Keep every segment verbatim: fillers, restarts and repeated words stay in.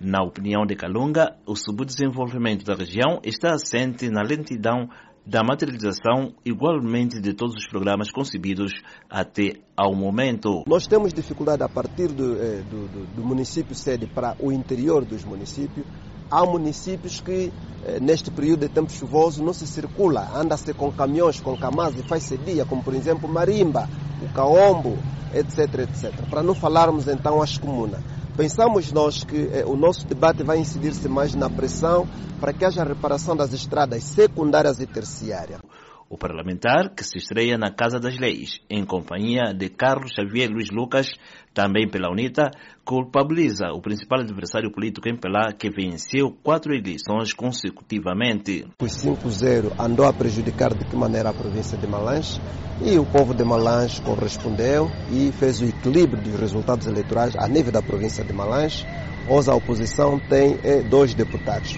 Na opinião de Kalunga, o subdesenvolvimento da região está assente na lentidão da materialização igualmente de todos os programas concebidos até ao momento. Nós temos dificuldade a partir do, do, do, do município sede para o interior dos municípios. Há municípios que neste período de tempo chuvoso não se circula, anda-se com caminhões, com camas e faz-se dia, como por exemplo Marimba, o Caombo, etc, etcétera. Para não falarmos então as comunas. Pensamos nós que eh, o nosso debate vai incidir-se mais na pressão para que haja reparação das estradas secundárias e terciárias. O parlamentar, que se estreia na Casa das Leis, em companhia de Carlos Xavier Luiz Lucas, também pela UNITA, culpabiliza o principal adversário político em Pelá, que venceu quatro eleições consecutivamente. O cinco zero andou a prejudicar de que maneira a província de Malange, e o povo de Malange correspondeu e fez o equilíbrio dos resultados eleitorais a nível da província de Malange. Hoje a oposição tem eh, dois deputados.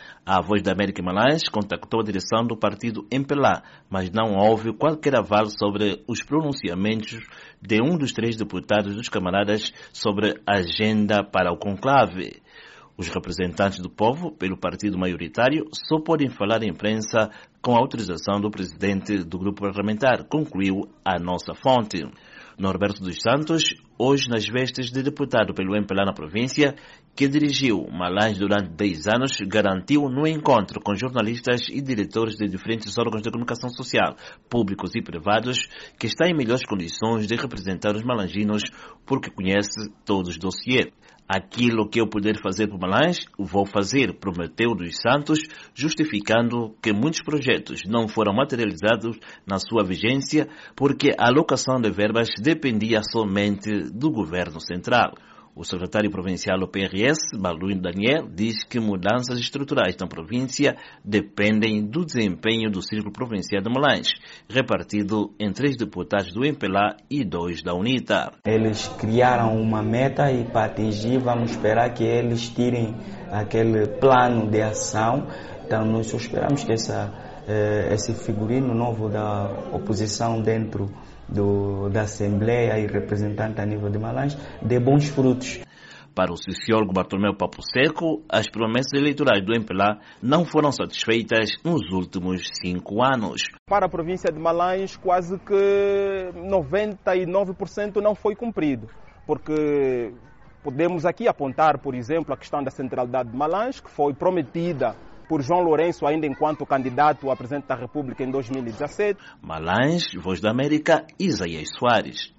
A Voz da América em Malange contactou a direção do partido em Pelá, mas não houve qualquer aval sobre os pronunciamentos de um dos três deputados dos camaradas sobre a agenda para o conclave. Os representantes do povo, pelo partido maioritário, só podem falar à imprensa com a autorização do presidente do grupo parlamentar, concluiu a nossa fonte. Norberto dos Santos, hoje nas vestes de deputado pelo M P L A na província, que dirigiu Malange durante dez anos, garantiu no encontro com jornalistas e diretores de diferentes órgãos de comunicação social, públicos e privados, que está em melhores condições de representar os malanginos porque conhece todos os dossiês. Aquilo que eu puder fazer por Malange, vou fazer, prometeu dos Santos, justificando que muitos projetos não foram materializados na sua vigência porque a alocação de verbas dependia somente do governo central. O secretário provincial do P R S, Balduino Daniel, diz que mudanças estruturais na província dependem do desempenho do Círculo Provincial de Malange, repartido em três deputados do M P L A e dois da UNITA. Eles criaram uma meta e para atingir vamos esperar que eles tirem aquele plano de ação. Então nós só esperamos que essa, esse figurino novo da oposição dentro Do, da Assembleia e representante a nível de Malange, dê bons frutos. Para o sociólogo Bartolomeu Papo Seco, as promessas eleitorais do M P L A não foram satisfeitas nos últimos cinco anos. Para a província de Malange, quase que noventa e nove por cento não foi cumprido, porque podemos aqui apontar, por exemplo, a questão da centralidade de Malange, que foi prometida por João Lourenço ainda enquanto candidato a presidente da República em dois mil e dezassete. Malange, Voz da América, Isaías Soares.